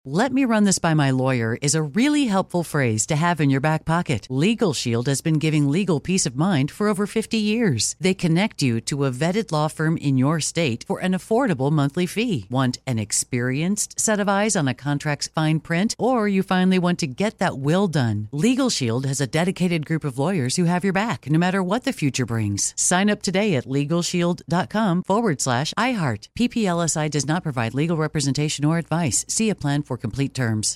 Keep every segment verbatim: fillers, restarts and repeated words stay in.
"Let me run this by my lawyer" is a really helpful phrase to have in your back pocket. Legal Shield has been giving legal peace of mind for over fifty years. They connect you to a vetted law firm in your state for an affordable monthly fee. Want an experienced set of eyes on a contract's fine print? Or you finally want to get that will done? Legal Shield has a dedicated group of lawyers who have your back, no matter what the future brings. Sign up today at LegalShield.com forward slash iHeart. P P L S I does not provide legal representation or advice. See a plan for complete terms.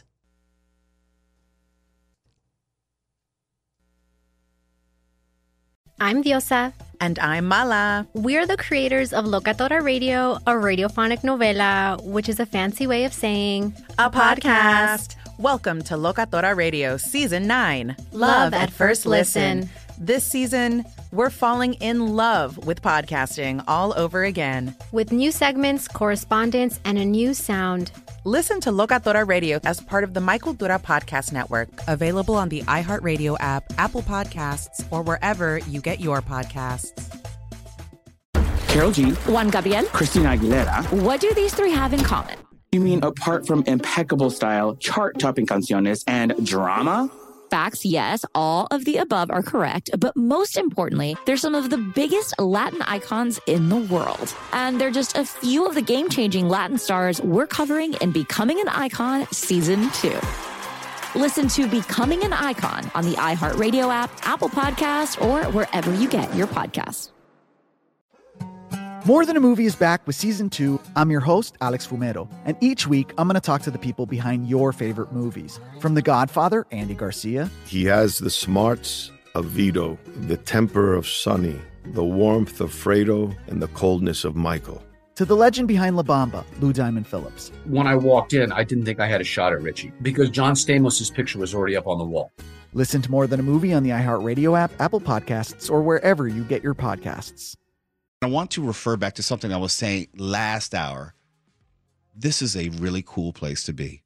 I'm Diosa. And I'm Mala. We're the creators of Locatora Radio, a radiophonic novela, which is a fancy way of saying a podcast. Welcome to Locatora Radio Season nine. Love at First Listen. This season, we're falling in love with podcasting all over again. With new segments, correspondence, and a new sound. Listen to Locatora Radio as part of the My Cultura Podcast Network. Available on the iHeartRadio app, Apple Podcasts, or wherever you get your podcasts. Karol G, Juan Gabriel, Christina Aguilera. What do these three have in common? You mean apart from impeccable style, chart-topping canciones, and drama? Facts, yes, all of the above are correct, but most importantly, they're some of the biggest Latin icons in the world. And they're just a few of the game-changing Latin stars we're covering in Becoming an Icon Season two. Listen to Becoming an Icon on the iHeartRadio app, Apple Podcasts, or wherever you get your podcasts. More Than a Movie is back with Season two. I'm your host, Alex Fumero, and each week I'm going to talk to the people behind your favorite movies. From The Godfather, Andy Garcia. He has the smarts of Vito, the temper of Sonny, the warmth of Fredo, and the coldness of Michael. To the legend behind La Bamba, Lou Diamond Phillips. When I walked in, I didn't think I had a shot at Richie because John Stamos' picture was already up on the wall. Listen to More Than a Movie on the iHeartRadio app, Apple Podcasts, or wherever you get your podcasts. I want to refer back to something I was saying last hour. This is a really cool place to be.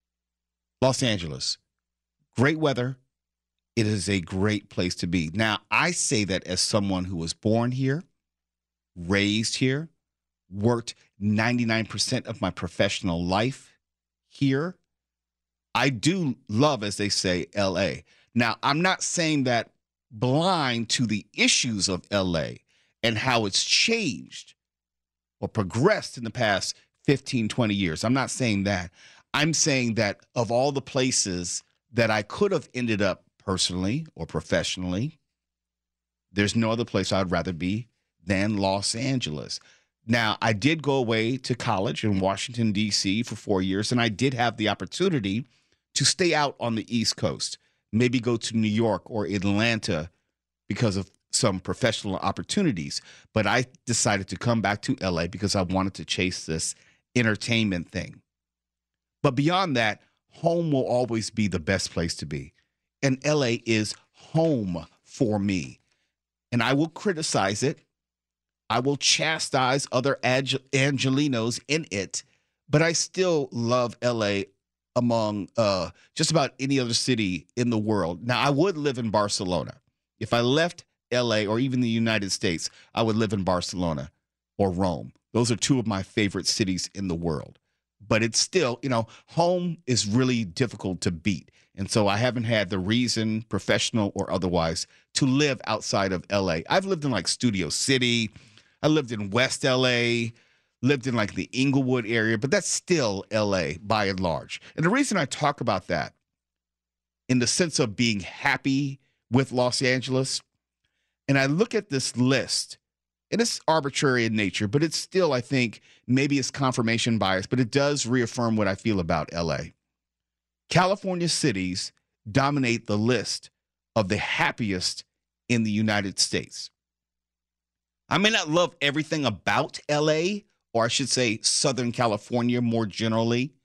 Los Angeles, great weather. It is a great place to be. Now, I say that as someone who was born here, raised here, worked ninety-nine percent of my professional life here. I do love, as they say, L A. Now, I'm not saying that blind to the issues of L A and how it's changed or progressed in the past fifteen, twenty years. I'm not saying that. I'm saying that of all the places that I could have ended up personally or professionally, there's no other place I'd rather be than Los Angeles. Now, I did go away to college in Washington, D C for four years, and I did have the opportunity to stay out on the East Coast, maybe go to New York or Atlanta because of some professional opportunities. But I decided to come back to L A because I wanted to chase this entertainment thing. But beyond that, home will always be the best place to be. And L A is home for me. And I will criticize it. I will chastise other Ange- Angelinos in it. But I still love L A among uh, just about any other city in the world. Now, I would live in Barcelona. If I left L A or even the United States, I would live in Barcelona or Rome. Those are two of my favorite cities in the world. But it's still, you know, home is really difficult to beat. And so I haven't had the reason, professional or otherwise, to live outside of L A. I've lived in like Studio City. I lived in West L A, lived in like the Inglewood area, but that's still L A by and large. And the reason I talk about that in the sense of being happy with Los Angeles, and I look at this list, and it's arbitrary in nature, but it's still, I think, maybe it's confirmation bias, but it does reaffirm what I feel about L A. California cities dominate the list of the happiest in the United States. I may not love everything about L A, or I should say Southern California more generally,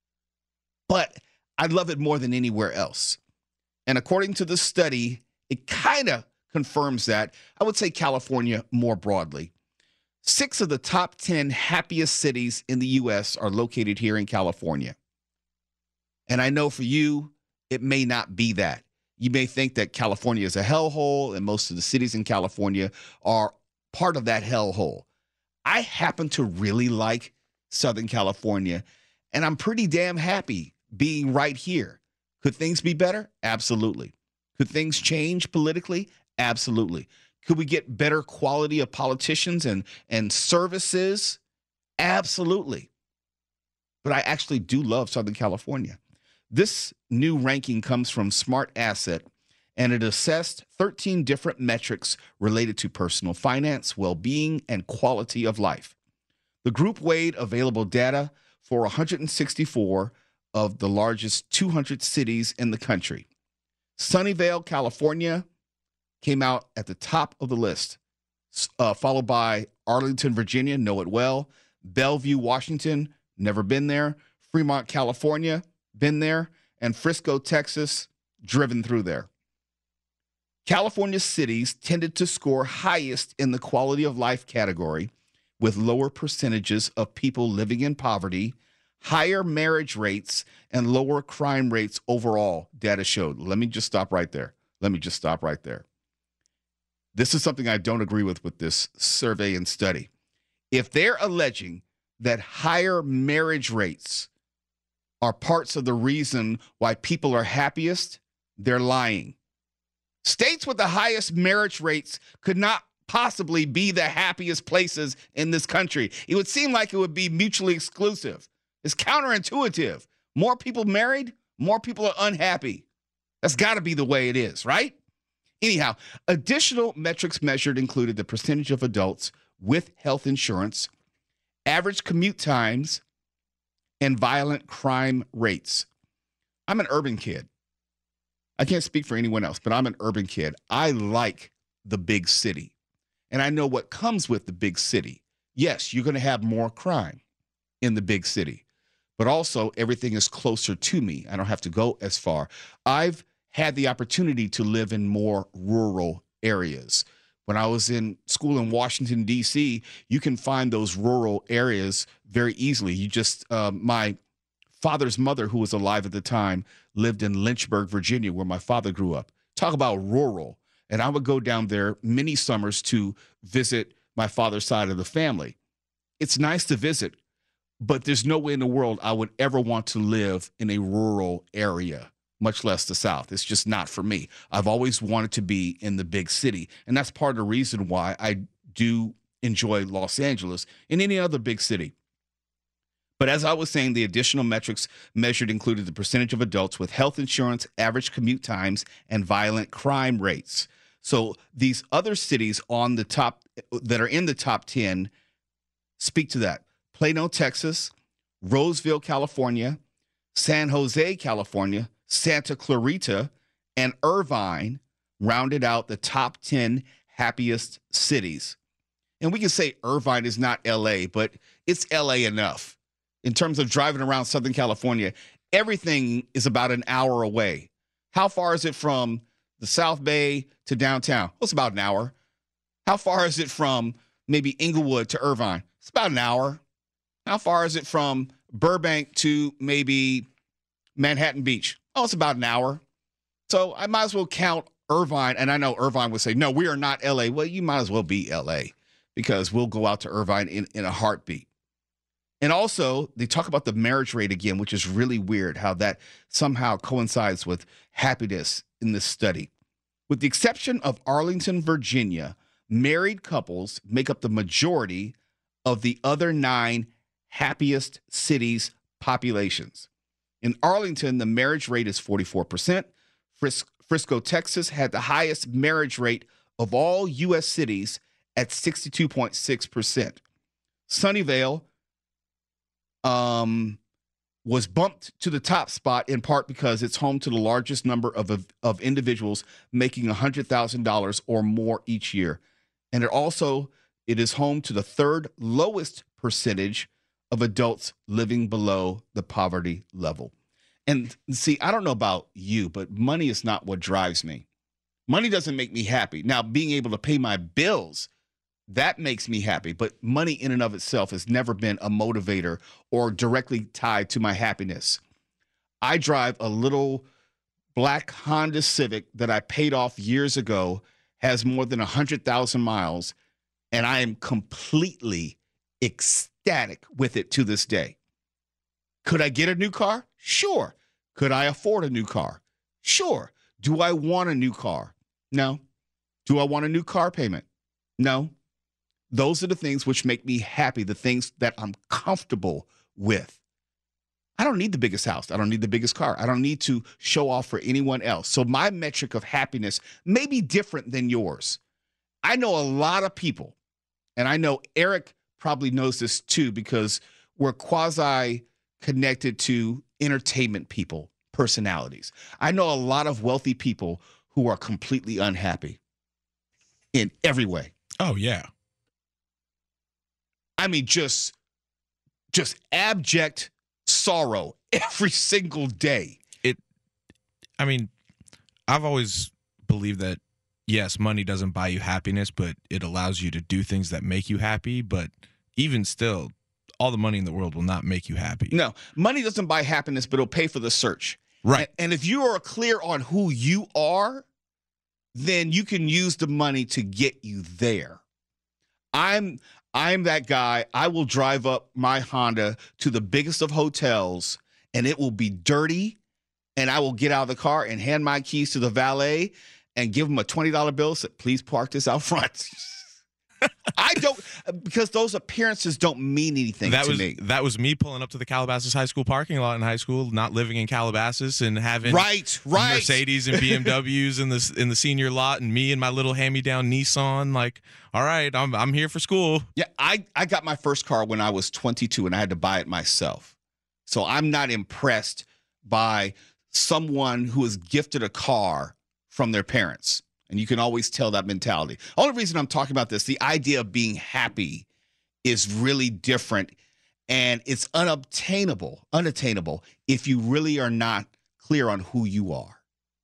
but I love it more than anywhere else. And according to the study, it kind of confirms that. I would say California more broadly. Six of the top ten happiest cities in the U S are located here in California. And I know for you, it may not be that. You may think that California is a hellhole, and most of the cities in California are part of that hellhole. I happen to really like Southern California, and I'm pretty damn happy being right here. Could things be better? Absolutely. Could things change politically? Absolutely. Could we get better quality of politicians and, and services? Absolutely. But I actually do love Southern California. This new ranking comes from Smart Asset, and it assessed thirteen different metrics related to personal finance, well-being, and quality of life. The group weighed available data for one hundred sixty-four of the largest two hundred cities in the country. Sunnyvale, California, came out at the top of the list, uh, followed by Arlington, Virginia, know it well, Bellevue, Washington, never been there, Fremont, California, been there, and Frisco, Texas, driven through there. California cities tended to score highest in the quality of life category, with lower percentages of people living in poverty, higher marriage rates, and lower crime rates overall, data showed. Let me just stop right there. Let me just stop right there. This is something I don't agree with with this survey and study. If they're alleging that higher marriage rates are parts of the reason why people are happiest, they're lying. States with the highest marriage rates could not possibly be the happiest places in this country. It would seem like it would be mutually exclusive. It's counterintuitive. More people married, more people are unhappy. That's got to be the way it is, right? Anyhow, additional metrics measured included the percentage of adults with health insurance, average commute times, and violent crime rates. I'm an urban kid. I can't speak for anyone else, but I'm an urban kid. I like the big city, and I know what comes with the big city. Yes, you're going to have more crime in the big city, but also everything is closer to me. I don't have to go as far. I've had the opportunity to live in more rural areas. When I was in school in Washington, D C, you can find those rural areas very easily. You just, uh, my father's mother, who was alive at the time, lived in Lynchburg, Virginia, where my father grew up. Talk about rural. And I would go down there many summers to visit my father's side of the family. It's nice to visit, but there's no way in the world I would ever want to live in a rural area, much less the South. It's just not for me. I've always wanted to be in the big city. And that's part of the reason why I do enjoy Los Angeles and any other big city. But as I was saying, the additional metrics measured included the percentage of adults with health insurance, average commute times, and violent crime rates. So these other cities on the top that are in the top ten speak to that. Plano, Texas, Roseville, California, San Jose, California, Santa Clarita, and Irvine rounded out the top ten happiest cities. And we can say Irvine is not L A, but it's L A enough. In terms of driving around Southern California, everything is about an hour away. How far is it from the South Bay to downtown? Well, it's about an hour. How far is it from maybe Inglewood to Irvine? It's about an hour. How far is it from Burbank to maybe Manhattan Beach? Oh, it's about an hour. So I might as well count Irvine. And I know Irvine would say, no, we are not L A. Well, you might as well be L A because we'll go out to Irvine in, in a heartbeat. And also, they talk about the marriage rate again, which is really weird how that somehow coincides with happiness in this study. With the exception of Arlington, Virginia, married couples make up the majority of the other nine happiest cities' populations. In Arlington, the marriage rate is forty-four percent. Fris- Frisco, Texas had the highest marriage rate of all U S cities at sixty-two point six percent. Sunnyvale um, was bumped to the top spot in part because it's home to the largest number of, of, of individuals making one hundred thousand dollars or more each year. And it also, it is home to the third lowest percentage of adults living below the poverty level. And see, I don't know about you, but money is not what drives me. Money doesn't make me happy. Now, being able to pay my bills, that makes me happy. But money in and of itself has never been a motivator or directly tied to my happiness. I drive a little black Honda Civic that I paid off years ago, has more than one hundred thousand miles, and I am completely ecstatic with it to this day. Could I get a new car? Sure. Could I afford a new car? Sure. Do I want a new car? No. Do I want a new car payment? No. Those are the things which make me happy, the things that I'm comfortable with. I don't need the biggest house. I don't need the biggest car. I don't need to show off for anyone else. So my metric of happiness may be different than yours. I know a lot of people, and I know Eric probably knows this too, because we're quasi connected to entertainment people, personalities. I know a lot of wealthy people who are completely unhappy in every way. Oh, yeah. I mean, just, just abject sorrow every single day. It, I mean, I've always believed that, yes, money doesn't buy you happiness, but it allows you to do things that make you happy. But even still, all the money in the world will not make you happy. No, money doesn't buy happiness, but it'll pay for the search. Right. And, and if you are clear on who you are, then you can use the money to get you there. I'm I'm that guy. I will drive up my Honda to the biggest of hotels, and it will be dirty, and I will get out of the car and hand my keys to the valet and give him a twenty dollar bill. Say, please park this out front. I don't, because those appearances don't mean anything that to was, me. That was me pulling up to the Calabasas High School parking lot in high school, not living in Calabasas, and having right, right. Mercedes and B M Ws in the in the senior lot, and me and my little hand-me-down Nissan. Like, all right, I'm I'm here for school. Yeah, I, I got my first car when I was twenty-two, and I had to buy it myself. So I'm not impressed by someone who is gifted a car from their parents. And you can always tell that mentality. The only reason I'm talking about this, the idea of being happy is really different, and it's unobtainable, unattainable if you really are not clear on who you are.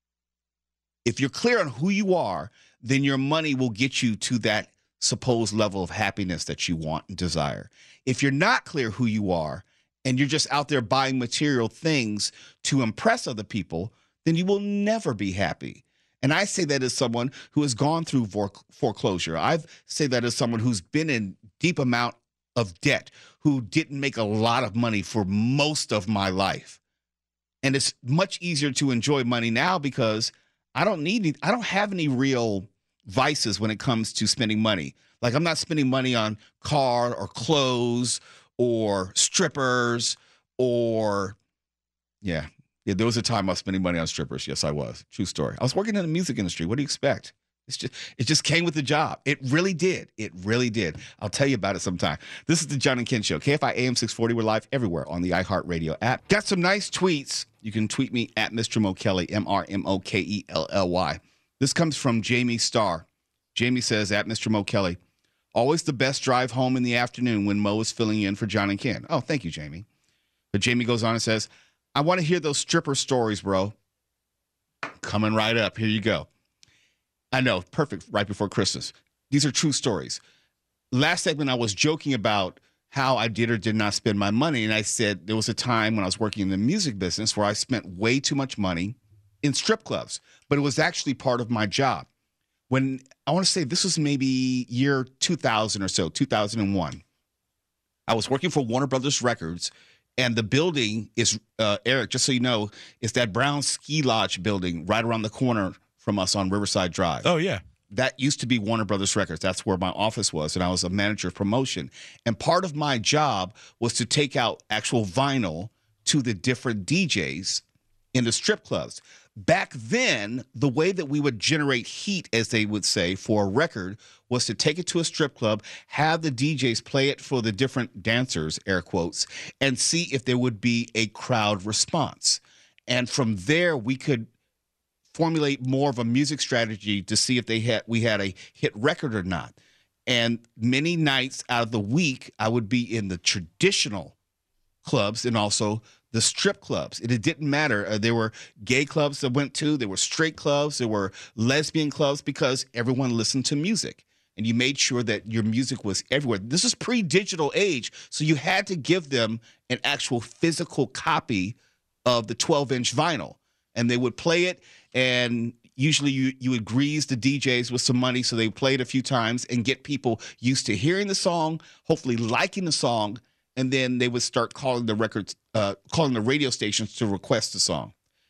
If you're clear on who you are, then your money will get you to that supposed level of happiness that you want and desire. If you're not clear who you are, and you're just out there buying material things to impress other people, then you will never be happy. And I say that as someone who has gone through foreclosure. I say that as someone who's been in deep amount of debt, who didn't make a lot of money for most of my life. And it's much easier to enjoy money now because I don't need, I don't have any real vices when it comes to spending money. Like, I'm not spending money on car or clothes or strippers or, yeah. Yeah, there was a time I was spending money on strippers. Yes, I was. True story. I was working in the music industry. What do you expect? It's just, it just came with the job. It really did. It really did. I'll tell you about it sometime. This is the John and Ken Show. K F I A M six forty. We're live everywhere on the iHeartRadio app. Got some nice tweets. You can tweet me at Mister Mo Kelly, M R M O K E L L Y. This comes from Jamie Starr. Jamie says, at Mister Mo Kelly, always the best drive home in the afternoon when Mo is filling in for John and Ken. Oh, thank you, Jamie. But Jamie goes on and says, I want to hear those stripper stories, bro. Coming right up. Here you go. I know. Perfect. Right before Christmas. These are true stories. Last segment, I was joking about how I did or did not spend my money. And I said there was a time when I was working in the music business where I spent way too much money in strip clubs. But it was actually part of my job. When I want to say this was maybe year two thousand or so, two thousand one. I was working for Warner Brothers Records. And the building is, uh, Eric, just so you know, is that Brown Ski Lodge building right around the corner from us on Riverside Drive. Oh, yeah. That used to be Warner Brothers Records. That's where my office was, and I was a manager of promotion. And part of my job was to take out actual vinyl to the different D Js in the strip clubs. Back then, the way that we would generate heat, as they would say, for a record was to take it to a strip club, have the D Js play it for the different dancers, air quotes, and see if there would be a crowd response. And from there, we could formulate more of a music strategy to see if they had we had a hit record or not. And many nights out of the week, I would be in the traditional clubs and also the strip clubs. It, it didn't matter. Uh, there were gay clubs that went to, there were straight clubs, there were lesbian clubs, because everyone listened to music. And you made sure that your music was everywhere. This is pre-digital age, so you had to give them an actual physical copy of the twelve inch vinyl. And they would play it, and usually you, you would grease the D Js with some money, so they would play it a few times and get people used to hearing the song, hopefully liking the song, and then they would start calling the records, uh, calling the radio stations to request the song.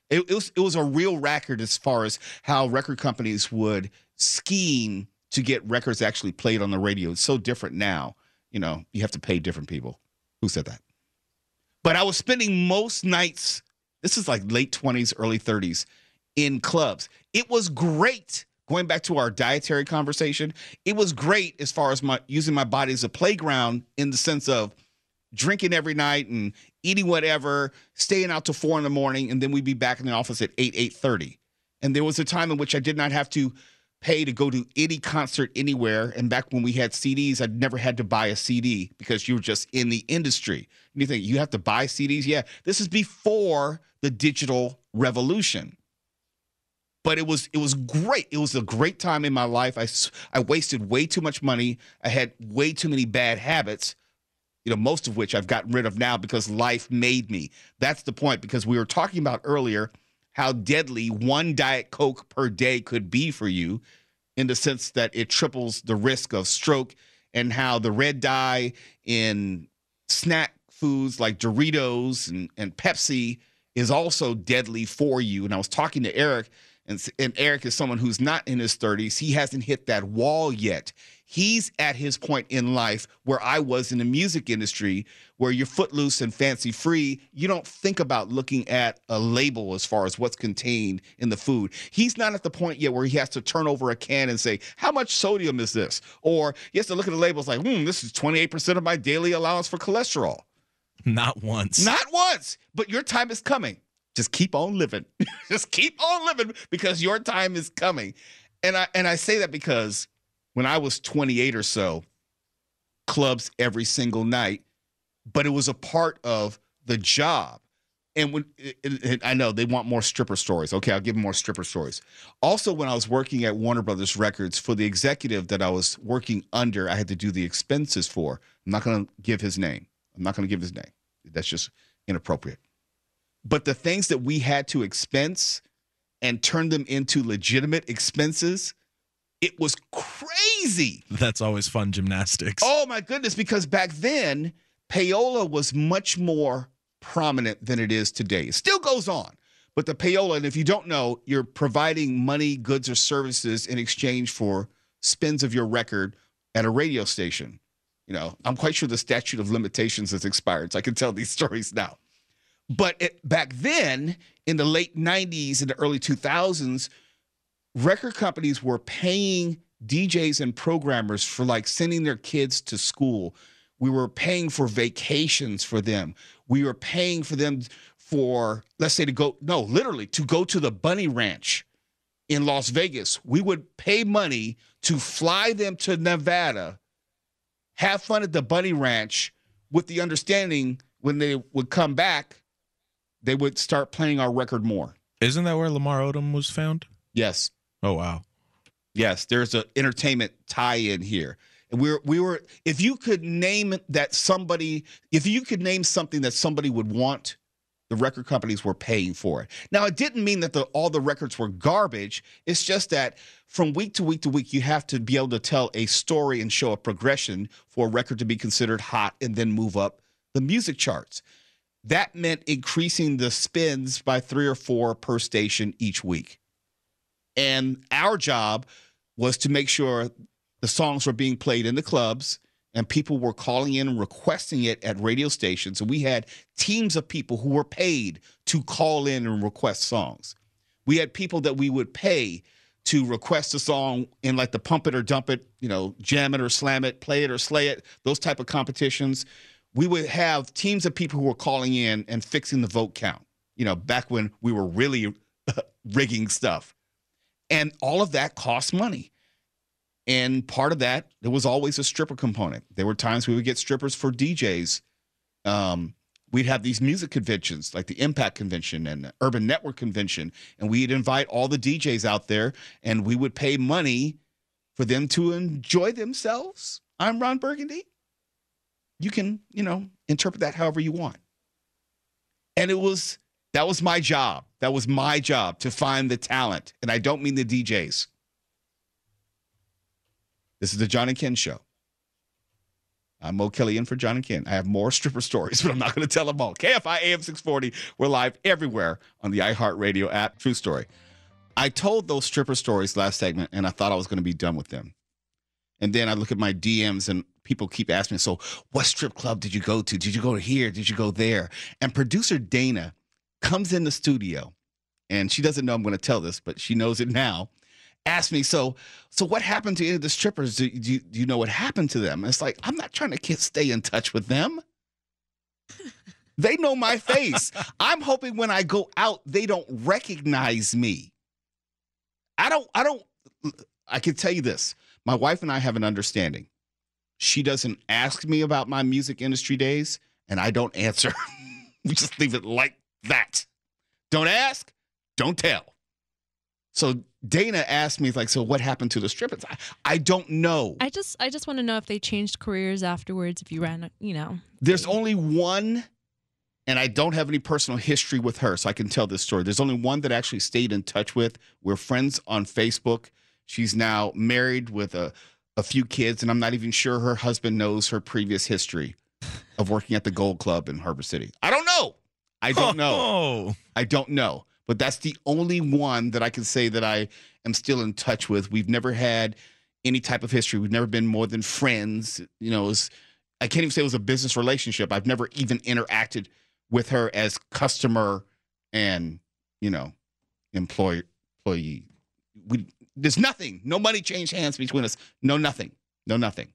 It, it was it was a real record as far as how record companies would scheme to get records actually played on the radio. It's so different now. You know, you have to pay different people. Who said that? But I was spending most nights, this is like late twenties, early thirties, in clubs. It was great. Going back to our dietary conversation, it was great as far as my using my body as a playground in the sense of drinking every night and eating whatever, staying out till four in the morning, and then we'd be back in the office at eight, eight thirty. And there was a time in which I did not have to pay to go to any concert anywhere. And back when we had C Ds, I'd never had to buy a C D because you were just in the industry. And you think, you have to buy C Ds? Yeah, this is before the digital revolution. But it was it was great. It was a great time in my life. I, I wasted way too much money. I had way too many bad habits, you know, most of which I've gotten rid of now because life made me. That's the point, because we were talking about earlier how deadly one Diet Coke per day could be for you, in the sense that it triples the risk of stroke, and how the red dye in snack foods like Doritos and, and Pepsi is also deadly for you. And I was talking to Eric, and, and Eric is someone who's not in his thirties. He hasn't hit that wall yet. He's at his point in life where I was in the music industry, where you're footloose and fancy free. You don't think about looking at a label as far as what's contained in the food. He's not at the point yet where he has to turn over a can and say, how much sodium is this? Or he has to look at the labels like, hmm, this is twenty-eight percent of my daily allowance for cholesterol. Not once. Not once. But your time is coming. Just keep on living. Just keep on living, because your time is coming. And I and I say that because when I was twenty-eight or so, clubs every single night, but it was a part of the job. And when it, it, I know they want more stripper stories. Okay, I'll give them more stripper stories. Also, when I was working at Warner Brothers Records, for the executive that I was working under, I had to do the expenses for. I'm not going to give his name. I'm not going to give his name. That's just inappropriate. But the things that we had to expense and turn them into legitimate expenses, it was crazy. That's always fun gymnastics. Oh, my goodness, because back then, payola was much more prominent than it is today. It still goes on. But the payola, and if you don't know, you're providing money, goods, or services in exchange for spins of your record at a radio station. You know, I'm quite sure the statute of limitations has expired, so I can tell these stories now. But it, back then, in the late nineties and the early two thousands, record companies were paying D Js and programmers for like sending their kids to school. We were paying for vacations for them. We were paying for them for, let's say, to go, no, literally, to go to the Bunny Ranch in Las Vegas. We would pay money to fly them to Nevada, have fun at the Bunny Ranch, with the understanding when they would come back, they would start playing our record more. Isn't that where Lamar Odom was found? Yes. Oh, wow. Yes, there's an entertainment tie-in here. And we were, we were, if you could name that somebody, if you could name something that somebody would want, the record companies were paying for it. Now, it didn't mean that the, all the records were garbage. It's just that from week to week to week, you have to be able to tell a story and show a progression for a record to be considered hot and then move up the music charts. That meant increasing the spins by three or four per station each week. And our job was to make sure the songs were being played in the clubs and people were calling in and requesting it at radio stations. And we had teams of people who were paid to call in and request songs. We had people that we would pay to request a song in like the Pump It or Dump It, you know, Jam It or Slam It, Play It or Slay It, those type of competitions. We would have teams of people who were calling in and fixing the vote count, you know, back when we were really rigging stuff. And all of that cost money. And part of that, there was always a stripper component. There were times we would get strippers for D Js. Um, we'd have these music conventions like the Impact Convention and the Urban Network Convention, and we'd invite all the D Js out there, and we would pay money for them to enjoy themselves. I'm Ron Burgundy. You can, you know, interpret that however you want. And it was, that was my job. That was my job, to find the talent. And I don't mean the D Js. This is the John and Ken Show. I'm Mo Kelly in for John and Ken. I have more stripper stories, but I'm not going to tell them all. K F I A M six forty. We're live everywhere on the iHeartRadio app. True story. I told those stripper stories last segment, and I thought I was going to be done with them. And then I look at my D Ms, and people keep asking me, so what strip club did you go to? Did you go here? Did you go there? And producer Dana comes in the studio, and she doesn't know I'm going to tell this, but she knows it now. Asked me, so so what happened to any of the strippers? Do, do, you, do you know what happened to them? And it's like, I'm not trying to get, stay in touch with them. They know my face. I'm hoping when I go out, they don't recognize me. I don't, I don't, I can tell you this. My wife and I have an understanding. She doesn't ask me about my music industry days, and I don't answer. We just leave it like that. Don't ask, don't tell. So Dana asked me, like, so what happened to the strippers? I, I don't know. I just I just want to know if they changed careers afterwards, if you ran, you know. There's only one, and I don't have any personal history with her, so I can tell this story. There's only one that I actually stayed in touch with. We're friends on Facebook. She's now married with a, a few kids, and I'm not even sure her husband knows her previous history of working at the Gold Club in Harbor City. I don't know. I don't know. Oh. I don't know. But that's the only one that I can say that I am still in touch with. We've never had any type of history. We've never been more than friends. You know, it was, I can't even say it was a business relationship. I've never even interacted with her as customer and, you know, employee. employee. We, there's nothing. No money changed hands between us. No nothing. No nothing.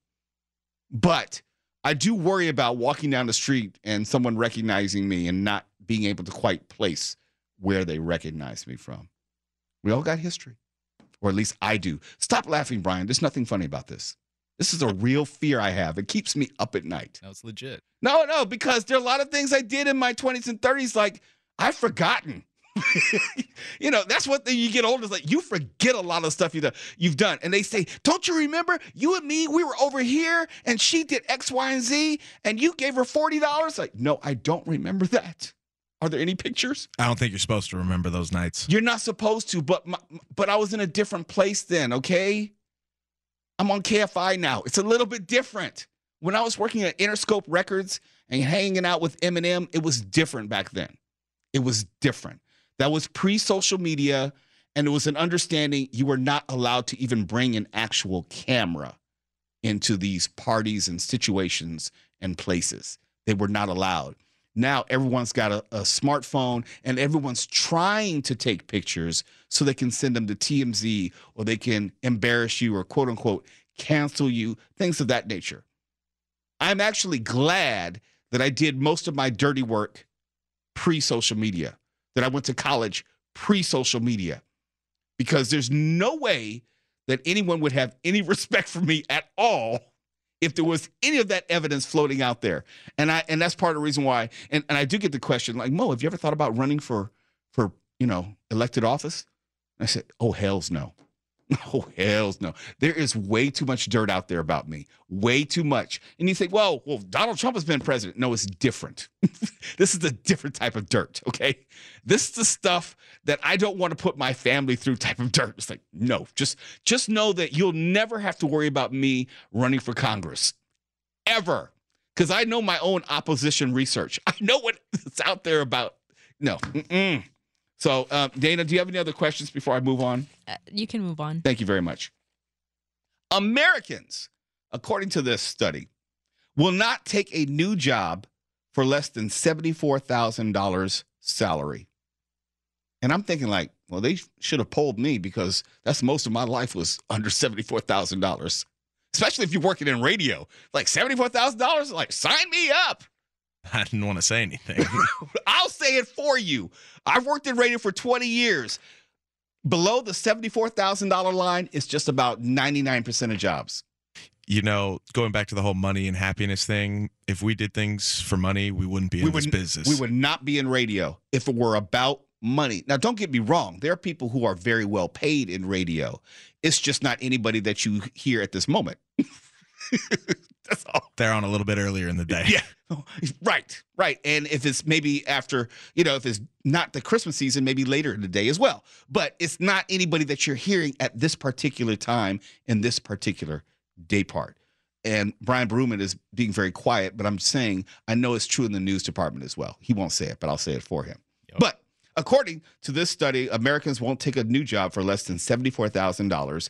But I do worry about walking down the street and someone recognizing me and not being able to quite place where they recognize me from. We all got history, or at least I do. Stop laughing, Brian. There's nothing funny about this. This is a real fear I have. It keeps me up at night. No, it's legit. No, no, because there are a lot of things I did in my twenties and thirties, like I've forgotten. You know, that's what thing you get older. It's like you forget a lot of stuff you've done. You've done. And they say, don't you remember you and me, we were over here and she did X, Y, and Z and you gave her forty dollars? Like, no, I don't remember that. Are there any pictures? I don't think you're supposed to remember those nights. You're not supposed to, but my, but I was in a different place then, okay? I'm on K F I now. It's a little bit different. When I was working at Interscope Records and hanging out with Eminem, it was different back then. It was different. That was pre-social media, and it was an understanding you were not allowed to even bring an actual camera into these parties and situations and places. They were not allowed. Now everyone's got a, a smartphone, and everyone's trying to take pictures so they can send them to T M Z or they can embarrass you or, quote, unquote, cancel you, things of that nature. I'm actually glad that I did most of my dirty work pre-social media, that I went to college pre-social media, because there's no way that anyone would have any respect for me at all if there was any of that evidence floating out there. And I and that's part of the reason why, and, and I do get the question, like, Mo, have you ever thought about running for, for you know, elected office? And I said, oh, hells no. Oh, hells no. There is way too much dirt out there about me. Way too much. And you think, well, well, Donald Trump has been president. No, it's different. This is a different type of dirt, okay? This is the stuff that I don't want to put my family through type of dirt. It's like, no, just, just know that you'll never have to worry about me running for Congress. Ever. Because I know my own opposition research. I know what's out there about, no, mm-mm. So, uh, Dana, do you have any other questions before I move on? Uh, you can move on. Thank you very much. Americans, according to this study, will not take a new job for less than seventy-four thousand dollars salary. And I'm thinking like, well, they should have polled me because that's most of my life was under seventy-four thousand dollars, especially if you're working in radio. Like seventy-four thousand dollars, like sign me up. I didn't want to say anything. I'll say it for you. I've worked in radio for twenty years. Below the seventy-four thousand dollars line is just about ninety-nine percent of jobs. You know, going back to the whole money and happiness thing, if we did things for money, we wouldn't be in we this would, business. We would not be in radio if it were about money. Now, don't get me wrong. There are people who are very well paid in radio. It's just not anybody that you hear at this moment. That's all. They're on a little bit earlier in the day. Yeah, right, right. And if it's maybe after, you know, if it's not the Christmas season, maybe later in the day as well. But it's not anybody that you're hearing at this particular time in this particular day part. and Brian Bruman is being very quiet, but I'm saying I know it's true in the news department as well. He won't say it, but I'll say it for him. Yep. But according to this study, Americans won't take a new job for less than seventy-four thousand dollars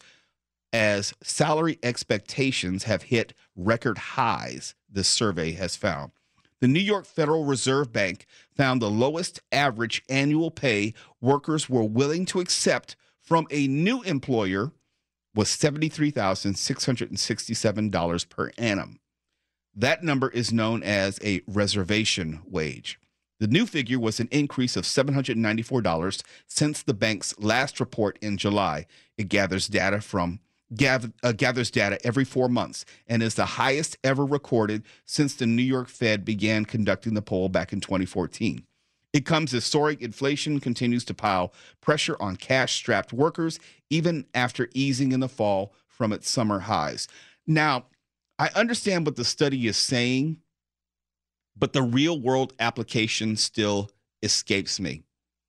as salary expectations have hit record highs, this survey has found. The New York Federal Reserve Bank found the lowest average annual pay workers were willing to accept from a new employer was seventy-three thousand six hundred sixty-seven dollars per annum. That number is known as a reservation wage. The new figure was an increase of seven hundred ninety-four dollars since the bank's last report in July. It gathers data from gather, uh, gathers data every four months and is the highest ever recorded since the New York Fed began conducting the poll back in twenty fourteen. It comes as soaring inflation continues to pile pressure on cash-strapped workers, even after easing in the fall from its summer highs. Now, I understand what the study is saying, but the real-world application still escapes me.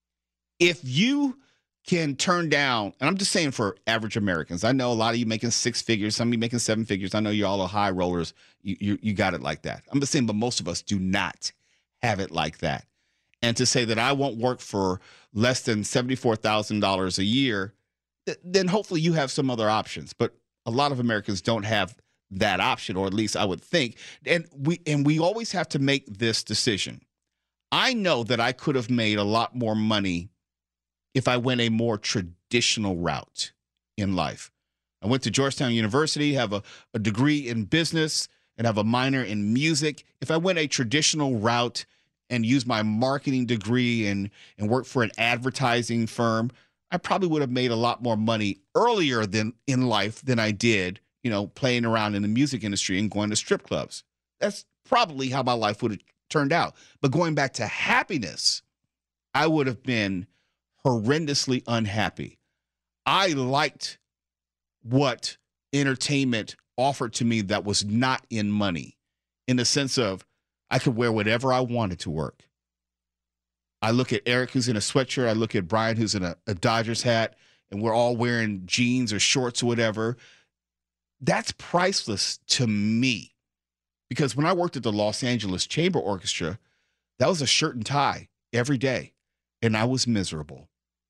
If you can turn down, and I'm just saying for average Americans, I know a lot of you making six figures, some of you making seven figures. I know you all are high rollers. You, you, you got it like that. I'm just saying, but most of us do not have it like that. And to say that I won't work for less than seventy-four thousand dollars a year, th- then hopefully you have some other options. But a lot of Americans don't have that option, or at least I would think. And we and we always have to make this decision. I know that I could have made a lot more money if I went a more traditional route in life. I went to Georgetown University, have a, a degree in business, and have a minor in music. If I went a traditional route and used my marketing degree and, and worked for an advertising firm, I probably would have made a lot more money earlier than in life than I did, you know, playing around in the music industry and going to strip clubs. That's probably how my life would have turned out. But going back to happiness, I would have been horrendously unhappy. I liked what entertainment offered to me that was not in money, in the sense of I could wear whatever I wanted to work. I look at Eric, who's in a sweatshirt. I look at Brian, who's in a, a Dodgers hat, and we're all wearing jeans or shorts or whatever. That's priceless to me, because when I worked at the Los Angeles Chamber Orchestra, that was a shirt and tie every day, and I was miserable.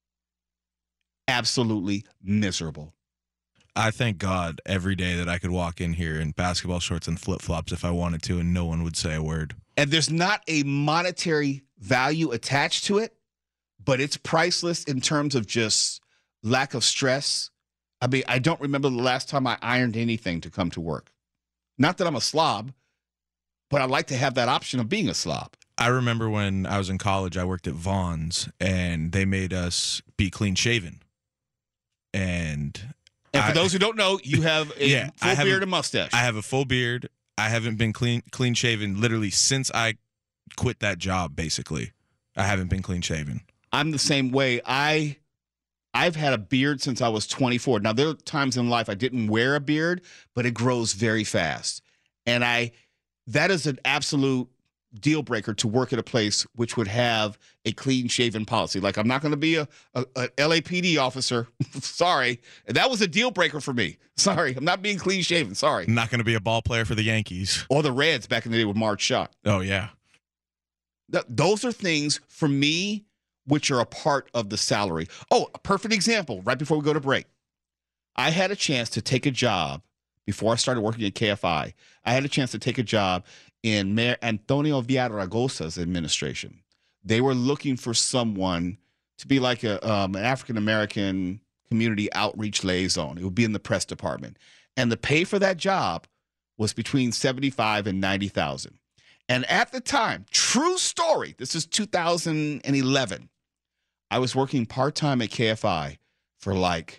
Absolutely miserable. I thank God every day that I could walk in here in basketball shorts and flip-flops if I wanted to, and no one would say a word. And there's not a monetary value attached to it, but it's priceless in terms of just lack of stress. I mean, I don't remember the last time I ironed anything to come to work. Not that I'm a slob, but I like to have that option of being a slob. I remember when I was in college, I worked at Vaughn's, and they made us be clean-shaven. And... And for I, those who don't know, you have a yeah, full beard and mustache. I have a full beard. I haven't been clean clean shaven literally since I quit that job, basically. I haven't been clean shaven. I'm the same way. I, I've had a beard since I was twenty-four. Now, there are times in life I didn't wear a beard, but it grows very fast. And I that is an absolute deal breaker to work at a place which would have a clean shaven policy. Like, I'm not going to be a, a, a L A P D officer. Sorry. That was a deal breaker for me. Sorry. I'm not being clean shaven. Sorry. I'm not going to be a ball player for the Yankees. Or the Reds back in the day with Marge Schott. Oh, yeah. Th- those are things for me which are a part of the salary. Oh, a perfect example right before we go to break. I had a chance to take a job before I started working at K F I. I had a chance to take a job in Mayor Antonio Villaraigosa's administration. They were looking for someone to be like a um, an African-American community outreach liaison. It would be in the press department. And the pay for that job was between seventy-five and ninety thousand. And at the time, true story, this is two thousand eleven, I was working part-time at K F I for like,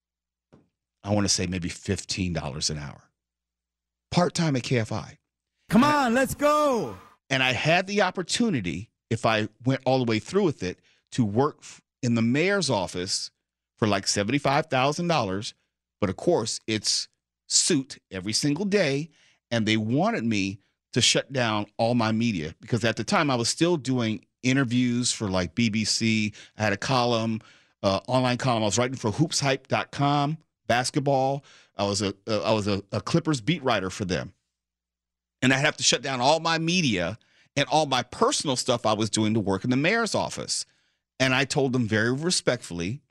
I want to say maybe fifteen dollars an hour. Part-time at K F I. Come on, let's go. And I had the opportunity, if I went all the way through with it, to work in the mayor's office for like seventy-five thousand dollars. But of course, it's suit every single day. And they wanted me to shut down all my media because at the time I was still doing interviews for like B B C. I had a column, uh, online column. I was writing for hoops hype dot com basketball. I was a uh, I was a, a Clippers beat writer for them. And I'd have to shut down all my media and all my personal stuff I was doing to work in the mayor's office. And I told them very respectfully,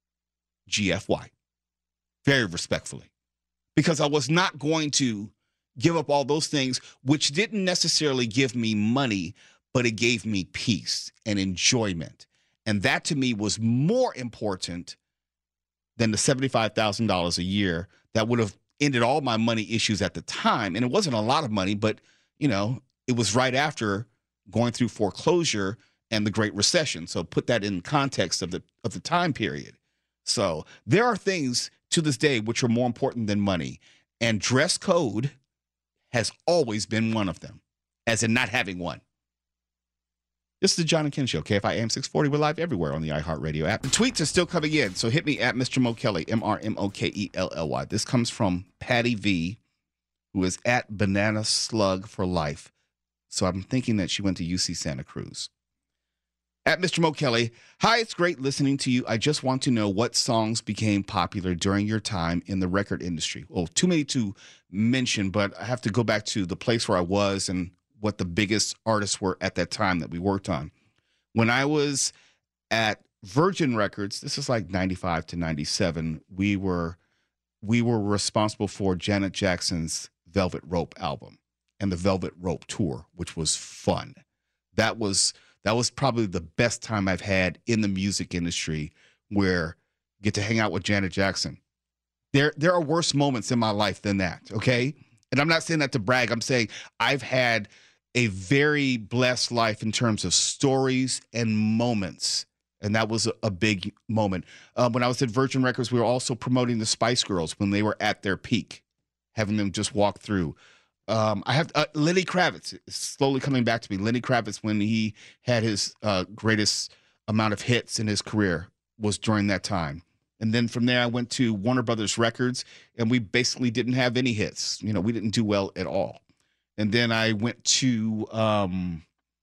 G F Y. Very respectfully. Because I was not going to give up all those things, which didn't necessarily give me money, but it gave me peace and enjoyment. And that to me was more important than the seventy-five thousand dollars a year that would have ended all my money issues at the time. And it wasn't a lot of money, but, you know, it was right after going through foreclosure and the Great Recession. So put that in context of the of the time period. So there are things to this day which are more important than money. And dress code has always been one of them, as in not having one. This is the John and Ken Show, K F I A M six forty. We're live everywhere on the iHeartRadio app. The tweets are still coming in, so hit me at Mister Mo Kelly, M R M O K E L L Y. This comes from Patty V, who is at Banana Slug for Life. So I'm thinking that she went to U C Santa Cruz. At Mister Mo Kelly, hi, it's great listening to you. I just want to know what songs became popular during your time in the record industry. Well, too many to mention, but I have to go back to the place where I was and what the biggest artists were at that time that we worked on. When I was at Virgin Records, this is like ninety-five to ninety-seven, we were we were responsible for Janet Jackson's Velvet Rope album and the Velvet Rope tour, which was fun. That was that was probably the best time I've had in the music industry, where you get to hang out with Janet Jackson. There there are worse moments in my life than that, okay? And I'm not saying that to brag. I'm saying I've had a very blessed life in terms of stories and moments. And that was a, a big moment. Um, when I was at Virgin Records, we were also promoting the Spice Girls when they were at their peak, having them just walk through. Um, I have uh, Lenny Kravitz is slowly coming back to me. Lenny Kravitz, when he had his uh, greatest amount of hits in his career, was during that time. And then from there, I went to Warner Brothers Records, and we basically didn't have any hits. You know, we didn't do well at all. And then I went to um,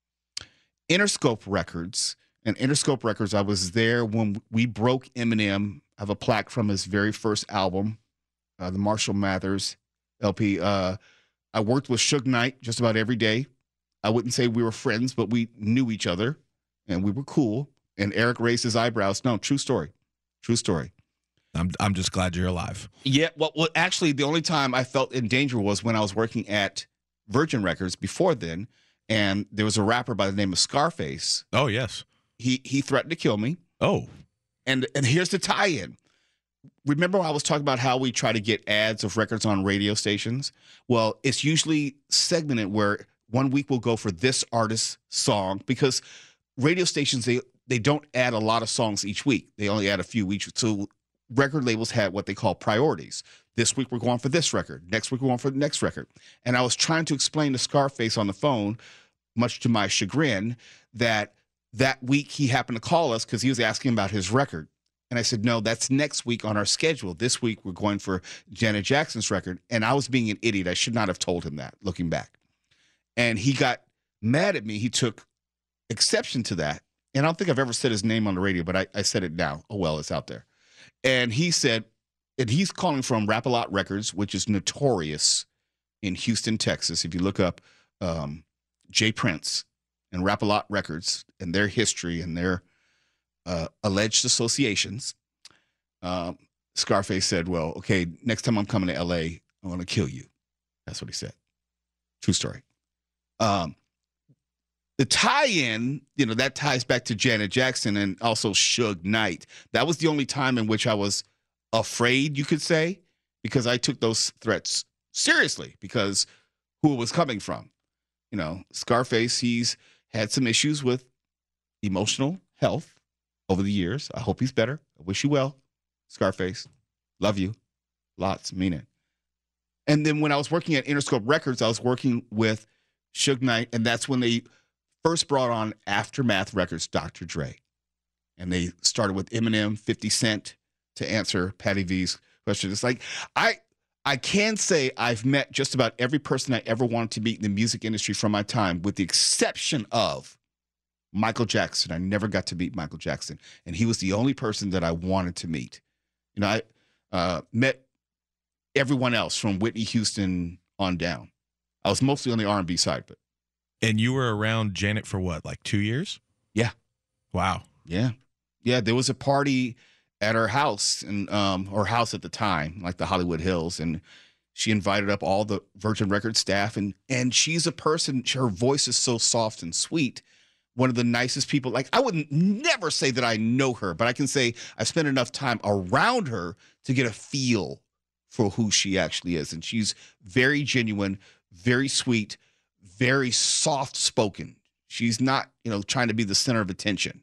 Interscope Records. And Interscope Records, I was there when we broke Eminem. I have a plaque from his very first album, uh, the Marshall Mathers L P. Uh, I worked with Suge Knight just about every day. I wouldn't say we were friends, but we knew each other, and we were cool. And Eric raised his eyebrows. No, true story. True story. I'm I'm just glad you're alive. Yeah, well, well, actually, the only time I felt in danger was when I was working at Virgin Records before then, and there was a rapper by the name of Scarface. Oh, yes. He he threatened to kill me. Oh. And and here's the tie-in. Remember I was talking about how we try to get ads of records on radio stations? Well, it's usually segmented where one week we'll go for this artist's song, because radio stations, they they don't add a lot of songs each week. They only add a few each. So record labels had what they call priorities. This week we're going for this record. Next week we're going for the next record. And I was trying to explain to Scarface on the phone, much to my chagrin, that that week he happened to call us because he was asking about his record. And I said, no, that's next week on our schedule. This week we're going for Janet Jackson's record. And I was being an idiot. I should not have told him that, looking back. And he got mad at me. He took exception to that. And I don't think I've ever said his name on the radio, but I, I said it now. Oh, well, it's out there. And he said, and he's calling from Rap-A-Lot Records, which is notorious in Houston, Texas. If you look up um, Jay Prince and Rap-A-Lot Records and their history and their uh, alleged associations, um, Scarface said, well, okay, next time I'm coming to L A, I want to kill you. That's what he said. True story. Um, the tie-in, you know, that ties back to Janet Jackson and also Suge Knight. That was the only time in which I was afraid, you could say, because I took those threats seriously because who it was coming from. You know, Scarface, he's had some issues with emotional health over the years. I hope he's better. I wish you well, Scarface. Love you. Lots, mean it. And then when I was working at Interscope Records, I was working with Suge Knight, and that's when they first brought on Aftermath Records, Doctor Dre. And they started with Eminem, fifty Cent, to answer Patty V's question. It's like, I I can say I've met just about every person I ever wanted to meet in the music industry from my time, with the exception of Michael Jackson. I never got to meet Michael Jackson, and he was the only person that I wanted to meet. You know, I Uh, met everyone else from Whitney Houston on down. I was mostly on the R and B side, but. And you were around Janet for what, like two years? Yeah. Wow. Yeah. Yeah, there was a party at her house, and um, her house at the time, like the Hollywood Hills, and she invited up all the Virgin Records staff, and and she's a person, her voice is so soft and sweet, one of the nicest people. Like, I wouldn't never say that I know her, but I can say I've spent enough time around her to get a feel for who she actually is, and she's very genuine, very sweet, very soft-spoken. She's not, you know, trying to be the center of attention.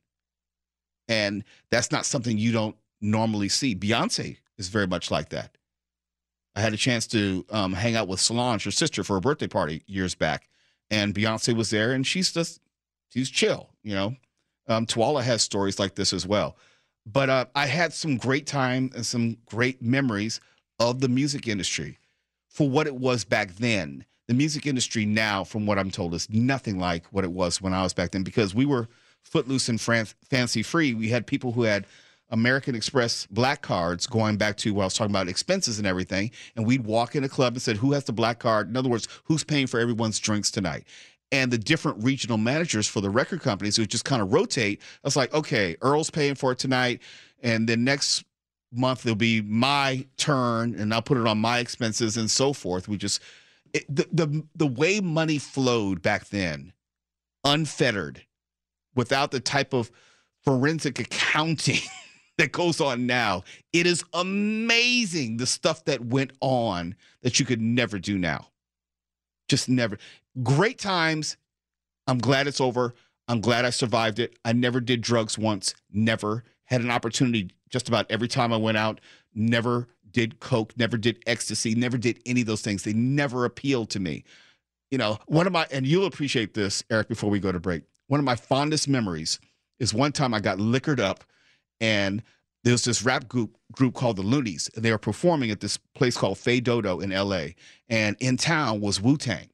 And that's not something you don't normally see. Beyonce is very much like that. I had a chance to um, hang out with Solange, her sister, for a birthday party years back. And Beyonce was there, and she's just, she's chill, you know. Um, Tuala has stories like this as well. But uh, I had some great time and some great memories of the music industry for what it was back then. The music industry now, from what I'm told, is nothing like what it was when I was back then, because we were footloose and fancy free. We had people who had American Express black cards, going back to what I was talking about, expenses and everything. And we'd walk in a club and said, who has the black card? In other words, who's paying for everyone's drinks tonight? And the different regional managers for the record companies would just kind of rotate. I was like, okay, Earl's paying for it tonight. And then next month, it'll be my turn, and I'll put it on my expenses and so forth. We just, it, the, the, the way money flowed back then, unfettered, without the type of forensic accounting that goes on now. It is amazing the stuff that went on that you could never do now. Just never. Great times. I'm glad it's over. I'm glad I survived it. I never did drugs once. Never. Had an opportunity just about every time I went out. Never did coke. Never did ecstasy. Never did any of those things. They never appealed to me. You know, one of my, and you'll appreciate this, Eric, before we go to break. One of my fondest memories is one time I got liquored up, and there was this rap group group called the Loonies. They were performing at this place called Fay Dodo in L A, and in town was Wu-Tang.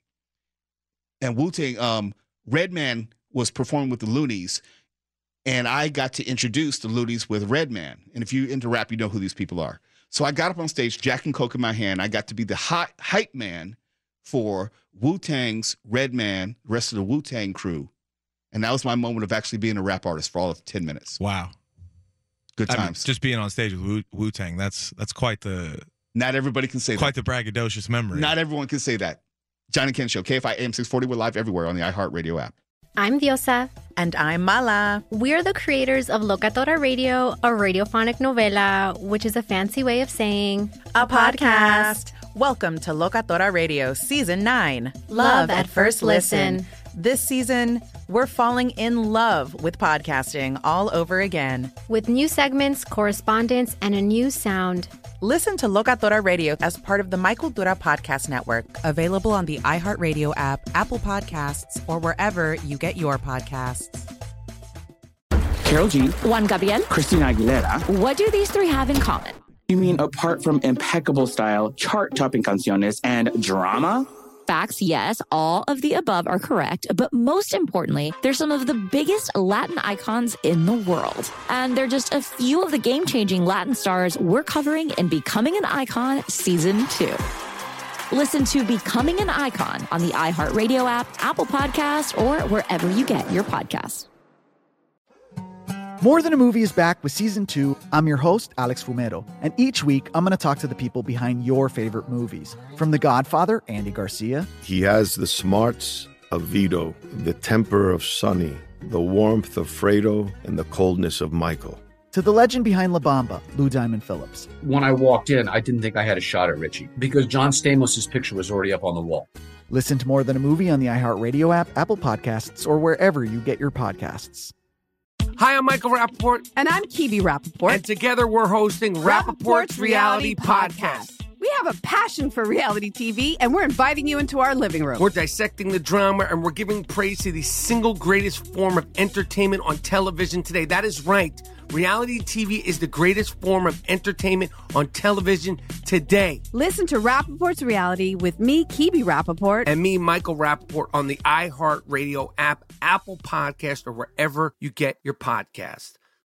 And Wu-Tang, um, Redman was performing with the Loonies, and I got to introduce the Loonies with Redman. And if you're into rap, you know who these people are. So I got up on stage, Jack and Coke in my hand. I got to be the hot, hype man for Wu-Tang's Redman, the rest of the Wu-Tang crew. And that was my moment of actually being a rap artist for all of ten minutes. Wow. Good times. I mean, just being on stage with Wu- Wu-Tang, that's that's quite the... Not everybody can say quite that. Quite the braggadocious memory. Not everyone can say that. John and Ken Show, K F I A M six forty. We're live everywhere on the iHeartRadio app. I'm Diosa. And I'm Mala. We're the creators of Locatora Radio, a radiophonic novela, which is a fancy way of saying... A podcast. Welcome to Locatora Radio Season nine. Love at First Listen. This season, we're falling in love with podcasting all over again. With new segments, correspondence, and a new sound. Listen to Locatora Radio as part of the Michael Dura Podcast Network, available on the iHeartRadio app, Apple Podcasts, or wherever you get your podcasts. Karol G, Juan Gabriel, Christina Aguilera. What do these three have in common? You mean apart from impeccable style, chart-topping canciones, and drama? Facts, yes, all of the above are correct, but most importantly, they're some of the biggest Latin icons in the world. And they're just a few of the game-changing Latin stars we're covering in Becoming an Icon Season two. Listen to Becoming an Icon on the iHeartRadio app, Apple Podcasts, or wherever you get your podcasts. More Than a Movie is back with Season two. I'm your host, Alex Fumero, and each week I'm going to talk to the people behind your favorite movies. From The Godfather, Andy Garcia. He has the smarts of Vito, the temper of Sonny, the warmth of Fredo, and the coldness of Michael. To the legend behind La Bamba, Lou Diamond Phillips. When I walked in, I didn't think I had a shot at Richie because John Stamos' picture was already up on the wall. Listen to More Than a Movie on the iHeartRadio app, Apple Podcasts, or wherever you get your podcasts. Hi, I'm Michael Rappaport. And I'm Kibi Rappaport. And together we're hosting Rappaport's, Rappaport's Reality Podcast. We have a passion for reality T V, and we're inviting you into our living room. We're dissecting the drama, and we're giving praise to the single greatest form of entertainment on television today. That is right. Reality T V is the greatest form of entertainment on television today. Listen to Rappaport's Reality with me, Kibi Rappaport. And me, Michael Rappaport, on the iHeartRadio app, Apple Podcast, or wherever you get your podcast.